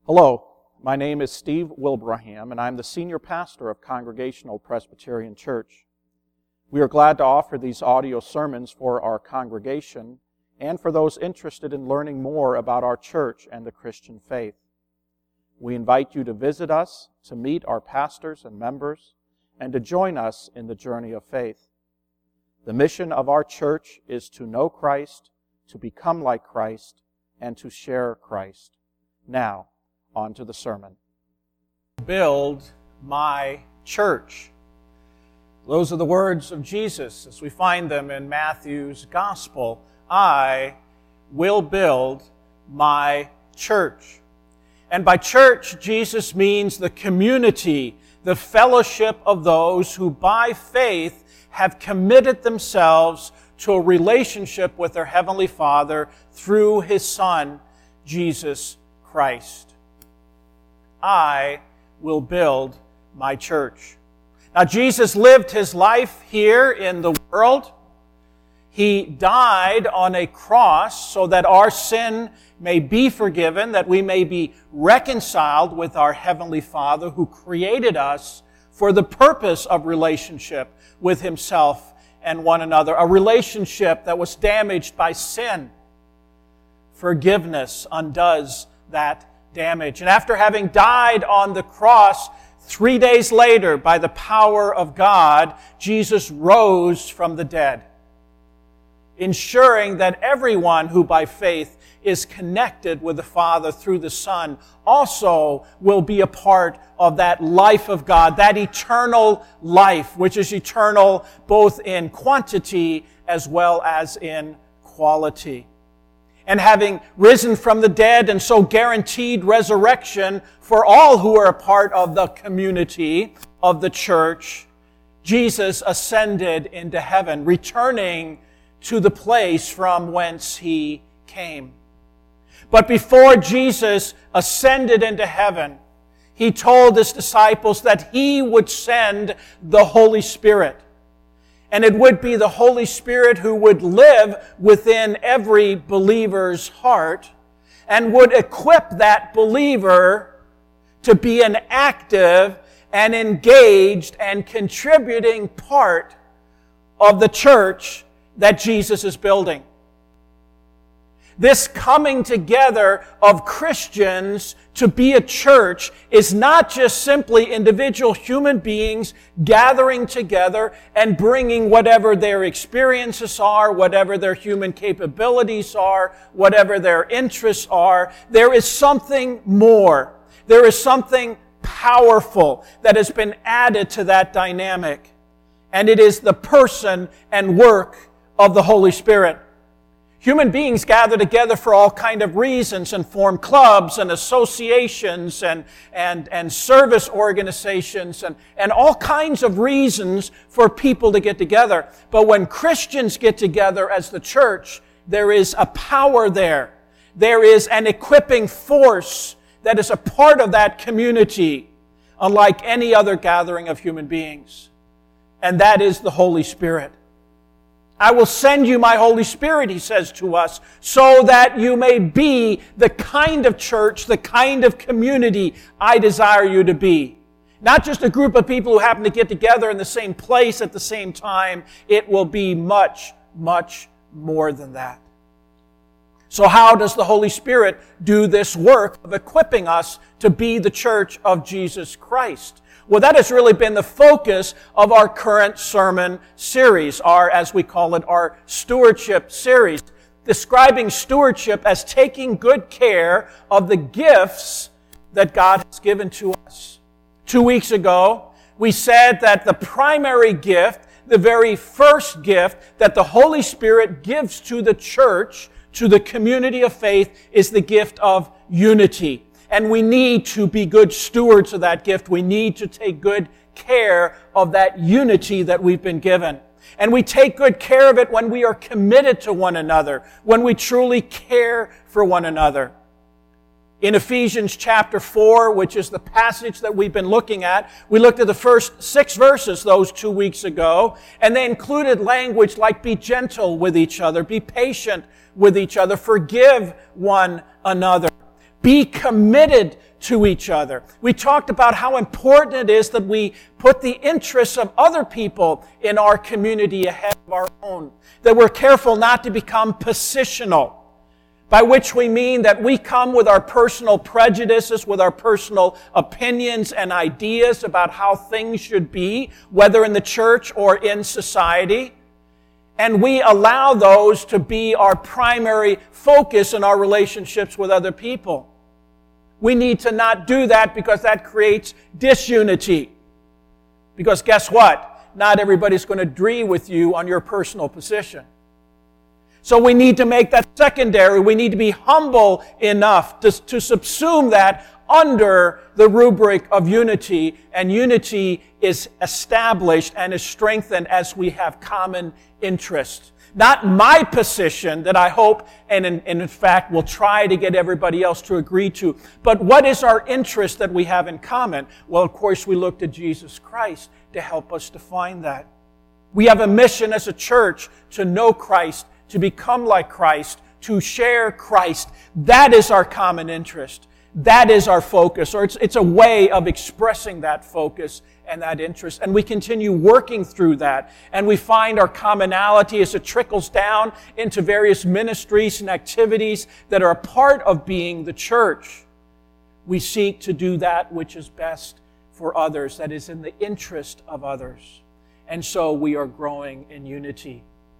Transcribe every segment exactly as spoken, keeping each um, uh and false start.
Hello, my name is Steve Wilbraham, and I'm the senior pastor of Congregational Presbyterian Church. We are glad to offer these audio sermons for our congregation and for those interested in learning more about our church and the Christian faith. We invite you to visit us, to meet our pastors and members, and to join us in the journey of faith. The mission of our church is to know Christ, to become like Christ, and to share Christ. Now, on to the sermon. Build my church. Those are the words of Jesus as we find them in Matthew's Gospel. I will build my church. And by church, Jesus means the community, the fellowship of those who by faith have committed themselves to a relationship with their Heavenly Father through His Son, Jesus Christ. I will build my church. Now, Jesus lived His life here in the world. He died on a cross so that our sin may be forgiven, that we may be reconciled with our Heavenly Father who created us for the purpose of relationship with Himself and one another, a relationship that was damaged by sin. Forgiveness undoes that damage. And after having died on the cross, three days later, by the power of God, Jesus rose from the dead, ensuring that everyone who by faith is connected with the Father through the Son also will be a part of that life of God, that eternal life, which is eternal both in quantity as well as in quality. And having risen from the dead and so guaranteed resurrection for all who are a part of the community of the church, Jesus ascended into heaven, returning to the place from whence He came. But before Jesus ascended into heaven, He told His disciples that He would send the Holy Spirit. And it would be the Holy Spirit who would live within every believer's heart and would equip that believer to be an active and engaged and contributing part of the church that Jesus is building. This coming together of Christians to be a church is not just simply individual human beings gathering together and bringing whatever their experiences are, whatever their human capabilities are, whatever their interests are. There is something more. There is something powerful that has been added to that dynamic. And it is the person and work of the Holy Spirit. Human beings gather together for all kinds of reasons and form clubs and associations and, and, and service organizations and, and all kinds of reasons for people to get together. But when Christians get together as the church, there is a power there. There is an equipping force that is a part of that community, unlike any other gathering of human beings. And that is the Holy Spirit. I will send you my Holy Spirit, He says to us, so that you may be the kind of church, the kind of community I desire you to be. Not just a group of people who happen to get together in the same place at the same time. It will be much, much more than that. So how does the Holy Spirit do this work of equipping us to be the church of Jesus Christ? Well, that has really been the focus of our current sermon series, our, as we call it, our stewardship series, describing stewardship as taking good care of the gifts that God has given to us. Two weeks ago, we said that the primary gift, the very first gift that the Holy Spirit gives to the church, to the community of faith, is the gift of unity. And we need to be good stewards of that gift. We need to take good care of that unity that we've been given. And we take good care of it when we are committed to one another, when we truly care for one another. In Ephesians chapter four, which is the passage that we've been looking at, we looked at the first six verses those two weeks ago, and they included language like be gentle with each other, be patient with each other, forgive one another. Be committed to each other. We talked about how important it is that we put the interests of other people in our community ahead of our own. That we're careful not to become positional, by which we mean that we come with our personal prejudices, with our personal opinions and ideas about how things should be, whether in the church or in society. And we allow those to be our primary focus in our relationships with other people. We need to not do that because that creates disunity. Because guess what? Not everybody's going to agree with you on your personal position. So we need to make that secondary. We need to be humble enough to, to subsume that under the rubric of unity. And unity is established and is strengthened as we have common interests. Not my position that I hope and in, and in fact will try to get everybody else to agree to. But what is our interest that we have in common? Well, of course, we look to Jesus Christ to help us define that. We have a mission as a church to know Christ, to become like Christ, to share Christ. That is our common interest. That is our focus, or it's, it's a way of expressing that focus and that interest. And we continue working through that. And we find our commonality as it trickles down into various ministries and activities that are a part of being the church. We seek to do that which is best for others, that is in the interest of others. And so we are growing in unity.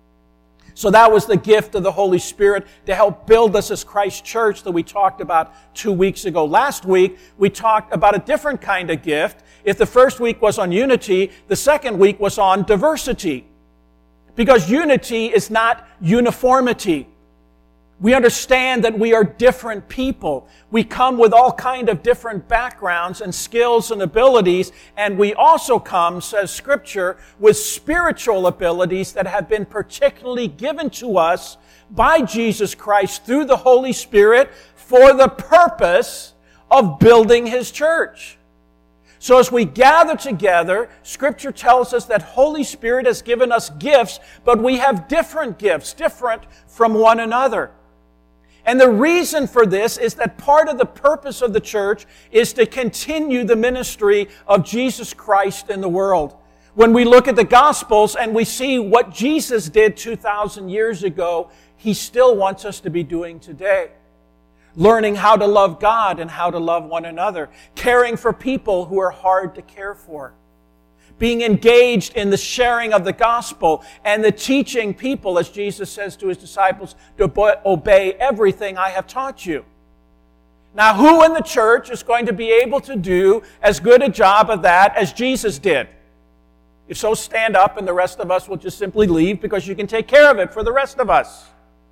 So that was the gift of the Holy Spirit to help build us as Christ's church that we talked about two weeks ago. Last week, we talked about a different kind of gift. If the first week was on unity, the second week was on diversity. Because unity is not uniformity. We understand that we are different people. We come with all kind of different backgrounds and skills and abilities, and we also come, says Scripture, with spiritual abilities that have been particularly given to us by Jesus Christ through the Holy Spirit for the purpose of building His church. So as we gather together, Scripture tells us that Holy Spirit has given us gifts, but we have different gifts, different from one another. And the reason for this is that part of the purpose of the church is to continue the ministry of Jesus Christ in the world. When we look at the Gospels and we see what Jesus did two thousand years ago, He still wants us to be doing today. Learning how to love God and how to love one another. Caring for people who are hard to care for. Being engaged in the sharing of the gospel and the teaching people, as Jesus says to His disciples, to obey everything I have taught you. Now, who in the church is going to be able to do as good a job of that as Jesus did? If so, stand up and the rest of us will just simply leave because you can take care of it for the rest of us.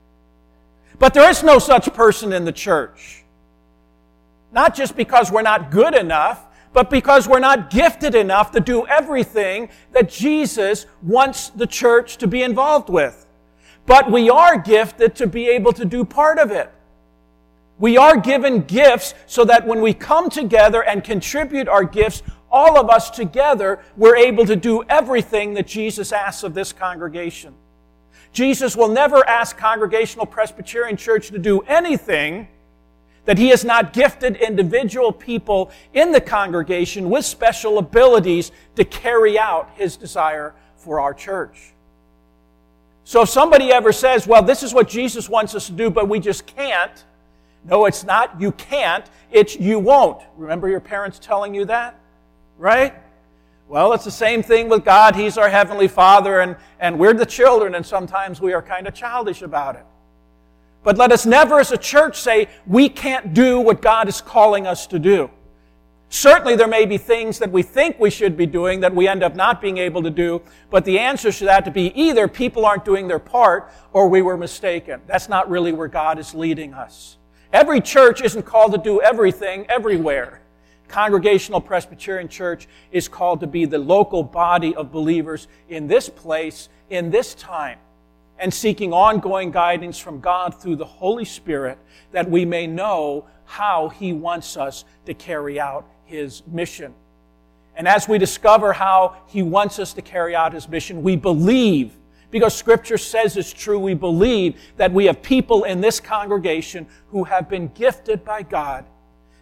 But there is no such person in the church. Not just because we're not good enough, but because we're not gifted enough to do everything that Jesus wants the church to be involved with. But we are gifted to be able to do part of it. We are given gifts so that when we come together and contribute our gifts, all of us together, we're able to do everything that Jesus asks of this congregation. Jesus will never ask Congregational Presbyterian Church to do anything that He has not gifted individual people in the congregation with special abilities to carry out His desire for our church. So if somebody ever says, well, this is what Jesus wants us to do, but we just can't. No, it's not you can't, it's you won't. Remember your parents telling you that? Right? Well, it's the same thing with God. He's our Heavenly Father, and, and we're the children, and sometimes we are kind of childish about it. But let us never as a church say, we can't do what God is calling us to do. Certainly there may be things that we think we should be doing that we end up not being able to do, but the answer should have to be either people aren't doing their part or we were mistaken. That's not really where God is leading us. Every church isn't called to do everything everywhere. Congregational Presbyterian Church is called to be the local body of believers in this place, in this time, and seeking ongoing guidance from God through the Holy Spirit that we may know how He wants us to carry out His mission. And as we discover how He wants us to carry out His mission, we believe, because Scripture says it's true, we believe that we have people in this congregation who have been gifted by God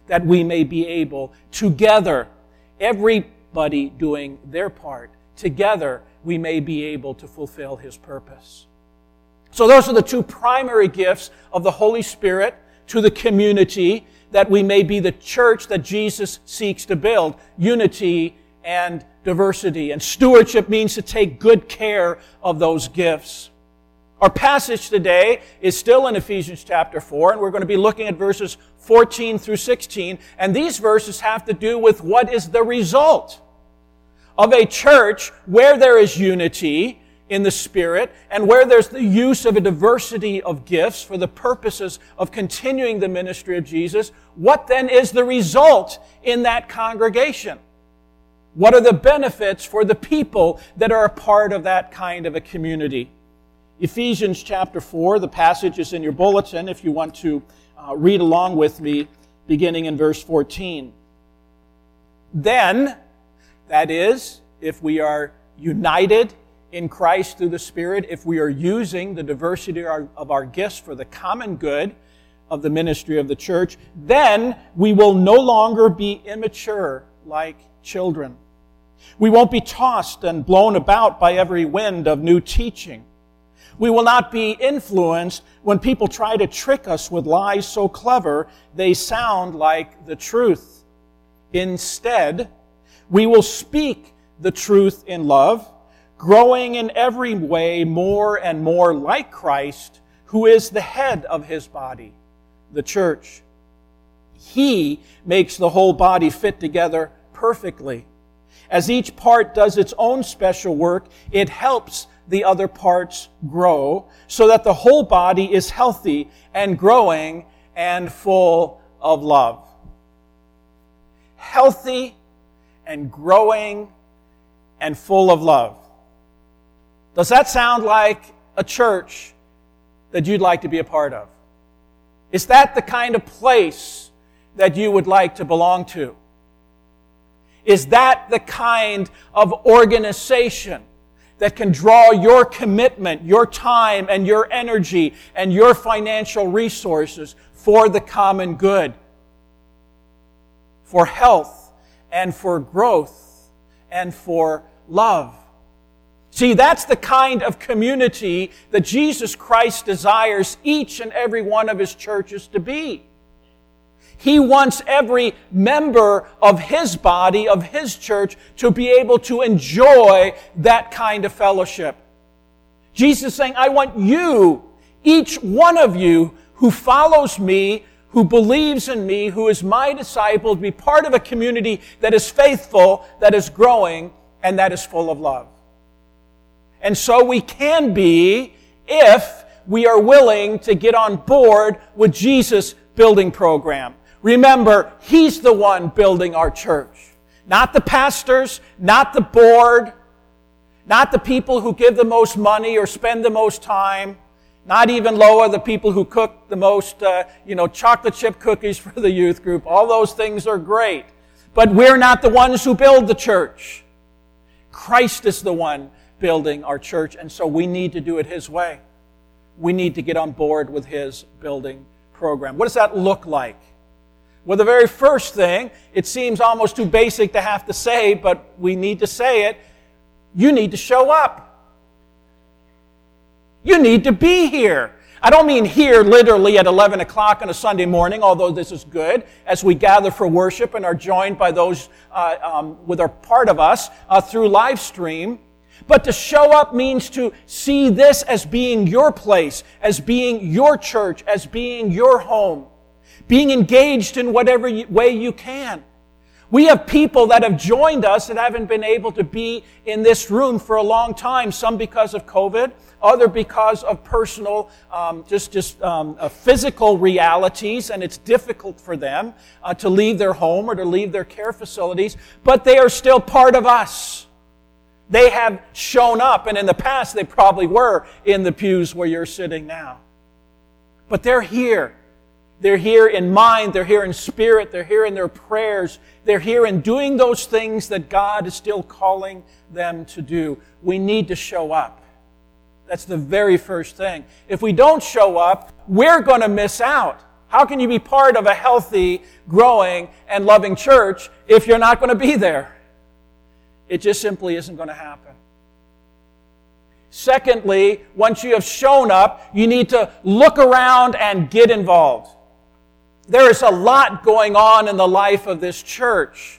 that we may be able together, everybody doing their part, together we may be able to fulfill His purpose. So those are the two primary gifts of the Holy Spirit to the community, that we may be the church that Jesus seeks to build, unity and diversity. And stewardship means to take good care of those gifts. Our passage today is still in Ephesians chapter four, and we're going to be looking at verses fourteen through sixteen. And these verses have to do with what is the result of a church where there is unity in the Spirit and where there's the use of a diversity of gifts for the purposes of continuing the ministry of Jesus. What then is the result in that congregation? What are the benefits for the people that are a part of that kind of a community? Ephesians chapter four, the passage is in your bulletin if you want to uh, read along with me, beginning in verse fourteen. Then, that is, if we are united in Christ through the Spirit, if we are using the diversity of our, of our gifts for the common good of the ministry of the church, then we will no longer be immature like children. We won't be tossed and blown about by every wind of new teaching. We will not be influenced when people try to trick us with lies so clever they sound like the truth. Instead, we will speak the truth in love, growing in every way more and more like Christ, who is the head of His body, the church. He makes the whole body fit together perfectly. As each part does its own special work, it helps the other parts grow so that the whole body is healthy and growing and full of love. Healthy and growing and full of love. Does that sound like a church that you'd like to be a part of? Is that the kind of place that you would like to belong to? Is that the kind of organization that can draw your commitment, your time, and your energy, and your financial resources for the common good, for health, and for growth, and for love? See, that's the kind of community that Jesus Christ desires each and every one of His churches to be. He wants every member of His body, of His church, to be able to enjoy that kind of fellowship. Jesus is saying, I want you, each one of you who follows me, who believes in me, who is my disciple, to be part of a community that is faithful, that is growing, and that is full of love. And so we can be if we are willing to get on board with Jesus' building program. Remember, He's the one building our church. Not the pastors, not the board, not the people who give the most money or spend the most time, not even lower the people who cook the most, uh, you know, chocolate chip cookies for the youth group. All those things are great. But we're not the ones who build the church. Christ is the one building our church, and so we need to do it His way. We need to get on board with His building program. What does that look like? Well, the very first thing, it seems almost too basic to have to say, but we need to say it. You need to show up. You need to be here. I don't mean here literally at eleven o'clock on a Sunday morning, although this is good, as we gather for worship and are joined by those uh, um, with our part of us uh, through live stream. But to show up means to see this as being your place, as being your church, as being your home, being engaged in whatever way you can. We have people that have joined us that haven't been able to be in this room for a long time, some because of COVID, other because of personal, um, just, just um, uh, physical realities, and it's difficult for them uh, to leave their home or to leave their care facilities, but they are still part of us. They have shown up, and in the past they probably were in the pews where you're sitting now. But they're here. They're here in mind, they're here in spirit, they're here in their prayers, they're here in doing those things that God is still calling them to do. We need to show up. That's the very first thing. If we don't show up, we're going to miss out. How can you be part of a healthy, growing, and loving church if you're not going to be there? It just simply isn't going to happen. Secondly, once you have shown up, you need to look around and get involved. There is a lot going on in the life of this church.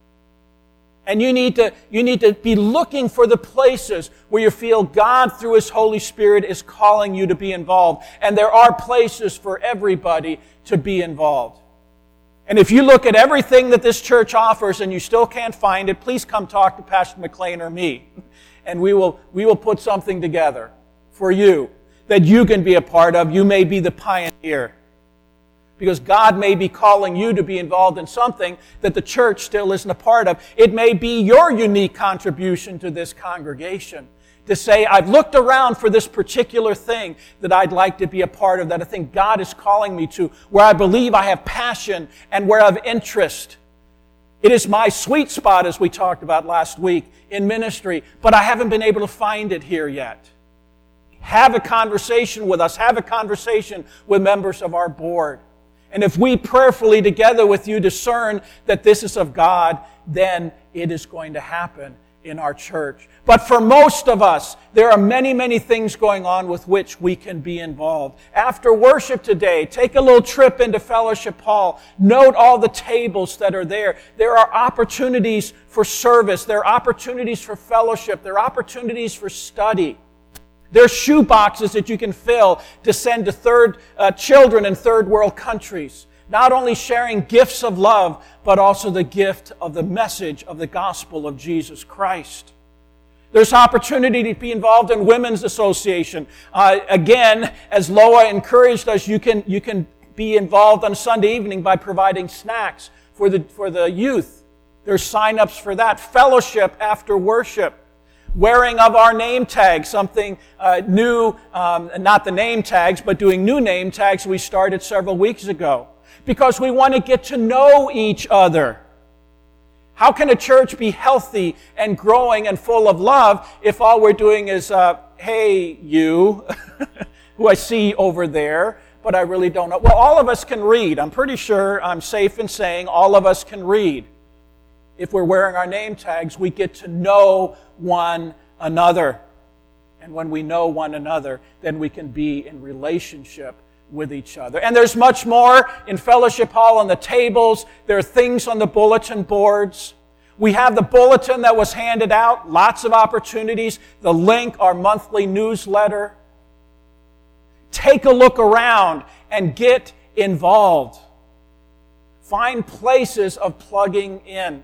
And you need to, you need to be looking for the places where you feel God, through His Holy Spirit, is calling you to be involved. And there are places for everybody to be involved. And if you look at everything that this church offers and you still can't find it, please come talk to Pastor McLean or me. And we will, we will put something together for you that you can be a part of. You may be the pioneer. Because God may be calling you to be involved in something that the church still isn't a part of. It may be your unique contribution to this congregation to say, I've looked around for this particular thing that I'd like to be a part of, that I think God is calling me to, where I believe I have passion and where I have interest. It is my sweet spot, as we talked about last week, in ministry, but I haven't been able to find it here yet. Have a conversation with us. Have a conversation with members of our board. And if we prayerfully together with you discern that this is of God, then it is going to happen in our church. But for most of us, there are many, many things going on with which we can be involved. After worship today, take a little trip into Fellowship Hall. Note all the tables that are there. There are opportunities for service. There are opportunities for fellowship. There are opportunities for study. There's shoe boxes that you can fill to send to third uh, children in third world countries. Not only sharing gifts of love, but also the gift of the message of the gospel of Jesus Christ. There's opportunity to be involved in Women's Association. Uh, again, as Loa encouraged us, you can you can be involved on Sunday evening by providing snacks for the for the youth. There's sign-ups for that. Fellowship after worship. Wearing of our name tags, something uh, new, um, not the name tags, but doing new name tags we started several weeks ago. Because we want to get to know each other. How can a church be healthy and growing and full of love if all we're doing is, uh, hey, you, who I see over there, but I really don't know. Well, all of us can read. I'm pretty sure I'm safe in saying all of us can read. If we're wearing our name tags, we get to know one another. And when we know one another, then we can be in relationship with each other. And there's much more in Fellowship Hall on the tables. There are things on the bulletin boards. We have the bulletin that was handed out, lots of opportunities. The link, our monthly newsletter. Take a look around and get involved. Find places of plugging in.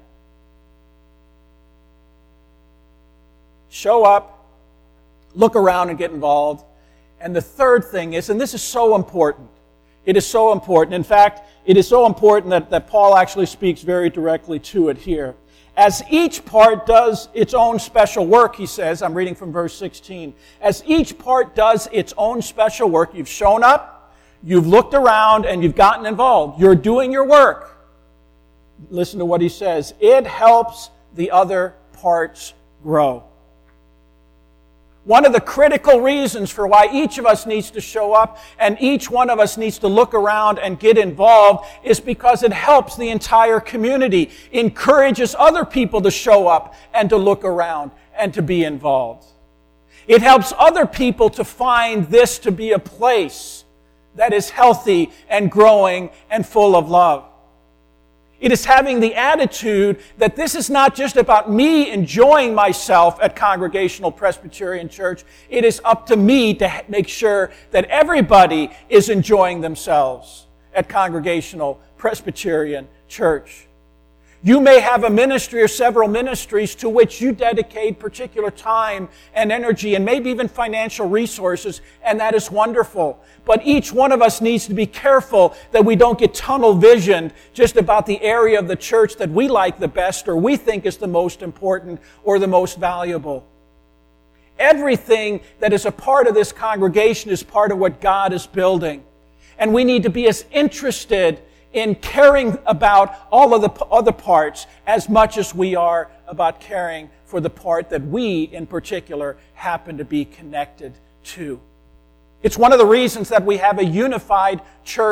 Show up, look around and get involved. And the third thing is, and this is so important, it is so important. In fact, it is so important that, that Paul actually speaks very directly to it here. As each part does its own special work, he says, I'm reading from verse sixteen, as each part does its own special work, you've shown up, you've looked around, and you've gotten involved. You're doing your work. Listen to what he says. It helps the other parts grow. One of the critical reasons for why each of us needs to show up and each one of us needs to look around and get involved is because it helps the entire community, encourages other people to show up and to look around and to be involved. It helps other people to find this to be a place that is healthy and growing and full of love. It is having the attitude that this is not just about me enjoying myself at Congregational Presbyterian Church. It is up to me to make sure that everybody is enjoying themselves at Congregational Presbyterian Church. You may have a ministry or several ministries to which you dedicate particular time and energy and maybe even financial resources, and that is wonderful. But each one of us needs to be careful that we don't get tunnel visioned just about the area of the church that we like the best or we think is the most important or the most valuable. Everything that is a part of this congregation is part of what God is building. And we need to be as interested in caring about all of the other parts as much as we are about caring for the part that we, in particular, happen to be connected to. It's one of the reasons that we have a unified church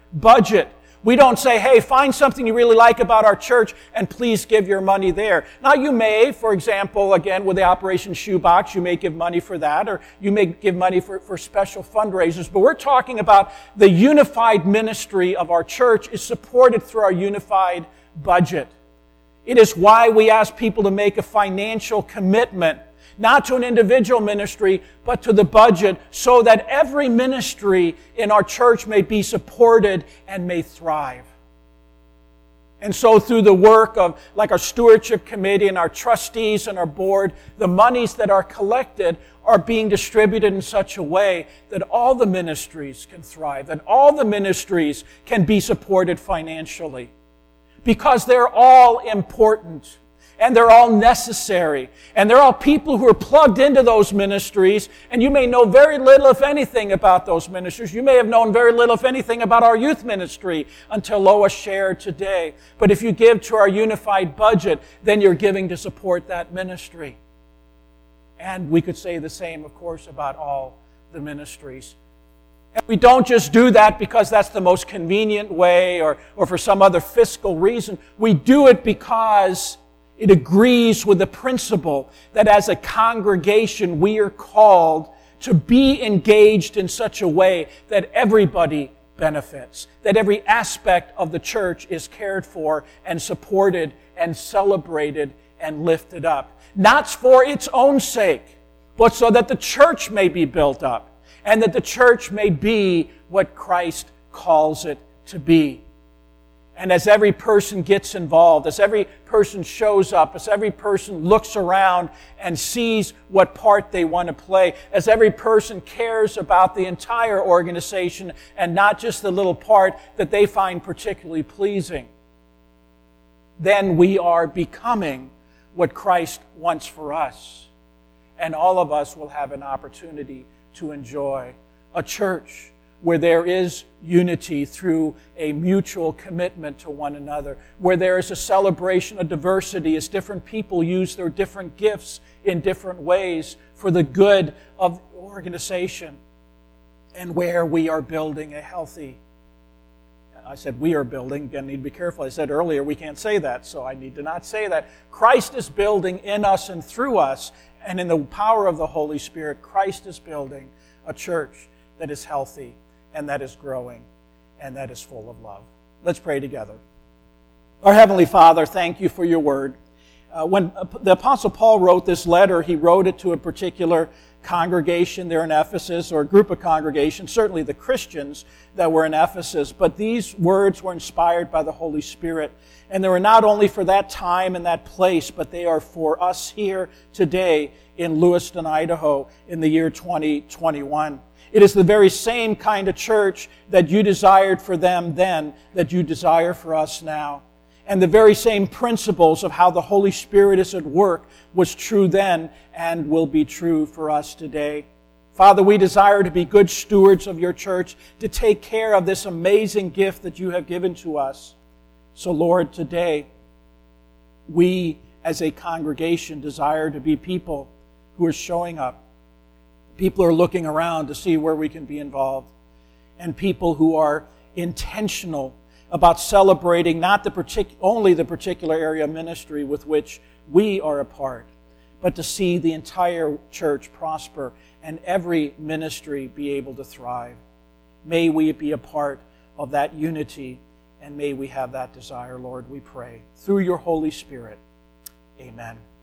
budget. We don't say, hey, find something you really like about our church and please give your money there. Now you may, for example, again, with the Operation Shoebox, you may give money for that, or you may give money for, for special fundraisers. But we're talking about the unified ministry of our church is supported through our unified budget. It is why we ask people to make a financial commitment, not to an individual ministry, but to the budget, so that every ministry in our church may be supported and may thrive. And so through the work of, like our stewardship committee and our trustees and our board, the monies that are collected are being distributed in such a way that all the ministries can thrive, that all the ministries can be supported financially. Because they're all important. And they're all necessary. And they're all people who are plugged into those ministries. And you may know very little, if anything, about those ministries. You may have known very little, if anything, about our youth ministry until Lois shared today. But if you give to our unified budget, then you're giving to support that ministry. And we could say the same, of course, about all the ministries. And we don't just do that because that's the most convenient way or, or for some other fiscal reason. We do it because it agrees with the principle that as a congregation we are called to be engaged in such a way that everybody benefits, that every aspect of the church is cared for and supported and celebrated and lifted up. Not for its own sake, but so that the church may be built up and that the church may be what Christ calls it to be. And as every person gets involved, as every person shows up, as every person looks around and sees what part they want to play, as every person cares about the entire organization and not just the little part that they find particularly pleasing, then we are becoming what Christ wants for us. And all of us will have an opportunity to enjoy a church where there is unity through a mutual commitment to one another, where there is a celebration of diversity as different people use their different gifts in different ways for the good of the organization, and where we are building a healthy, I said we are building, again, I need to be careful. I said earlier we can't say that, so I need to not say that. Christ is building in us and through us, and in the power of the Holy Spirit, Christ is building a church that is healthy, and that is growing, and that is full of love. Let's pray together. Our Heavenly Father, thank you for your word. Uh, when the Apostle Paul wrote this letter, he wrote it to a particular congregation there in Ephesus, or a group of congregations, certainly the Christians that were in Ephesus. But these words were inspired by the Holy Spirit. And they were not only for that time and that place, but they are for us here today in Lewiston, Idaho, in the year twenty twenty-one. It is the very same kind of church that you desired for them then, that you desire for us now. And the very same principles of how the Holy Spirit is at work was true then and will be true for us today. Father, we desire to be good stewards of your church, to take care of this amazing gift that you have given to us. So, Lord, today, we as a congregation desire to be people who are showing up. People are looking around to see where we can be involved. And people who are intentional about celebrating not the partic- only the particular area of ministry with which we are a part, but to see the entire church prosper and every ministry be able to thrive. May we be a part of that unity, and may we have that desire, Lord, we pray. Through your Holy Spirit. Amen.